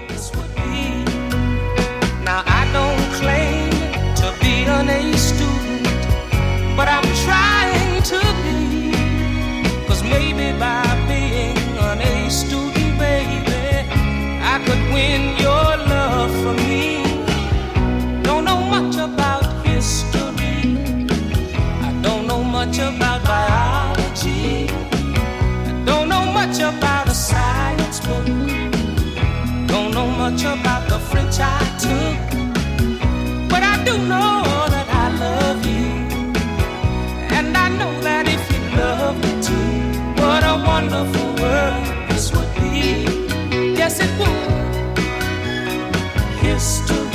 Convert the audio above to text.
this would be. Now I don't claim to be an A student, but I'm trying to be. 'Cause maybe by being an A student, baby, I could win your love for me. Don't know much about history, I don't know much about biology, I don't know much about a science book, don't know much about the French I took, but I do know that I love you, and I know that if you love me too, what a wonderful world this would be. Yes, it would. History.